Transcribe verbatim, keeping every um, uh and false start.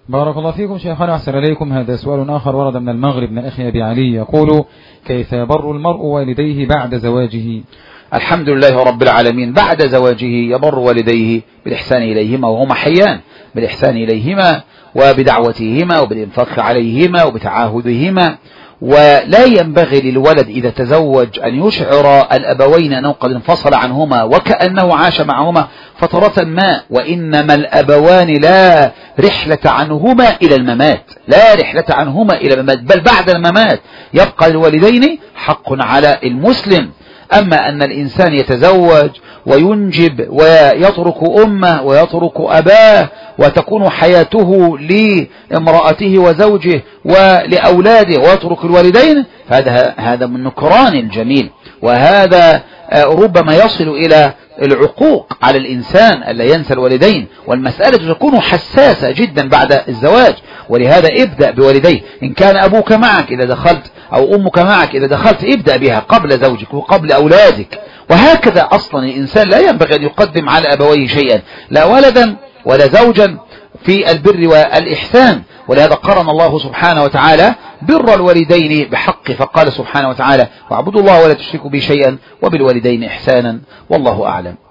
بارك الله فيكم شيخنا أحسن إليكم. هذا سؤال آخر ورد من المغرب من الأخ أبي علي يقول: كيف يبر المرء والديه بعد زواجه؟ الحمد لله رب العالمين. بعد زواجه يبر والديه بالإحسان إليهما وهما حيان، بالإحسان إليهما وبدعوتهما وبالإنفاق عليهما وبتعاهدهما. ولا ينبغي للولد إذا تزوج أن يشعر الأبوين أنه قد انفصل عنهما وكأنه عاش معهما فترة ما، وإنما الأبوان لا رحلة عنهما إلى الممات، لا رحلة عنهما إلى الممات، بل بعد الممات يبقى الوالدين حق على المسلم. أما أن الإنسان يتزوج وينجب ويترك أمه ويترك أباه وتكون حياته لامرأته وزوجه ولأولاده ويترك الوالدين، هذا هذا من نكران الجميل، وهذا ربما يصل إلى العقوق على الإنسان ألا ينسى الوالدين. والمسألة تكون حساسة جدا بعد الزواج، ولهذا ابدأ بوالديه. إن كان أبوك معك إذا دخلت أو أمك معك إذا دخلت ابدأ بها قبل زوجك وقبل أولادك. وهكذا أصلا الإنسان لا ينبغي أن يقدم على أبويه شيئا، لا ولدا ولا زوجا في البر والإحسان. ولهذا قرن الله سبحانه وتعالى بر الوالدين بحق، فقال سبحانه وتعالى: واعبدوا الله ولا تشركوا به شيئا وبالوالدين إحسانا، والله أعلم.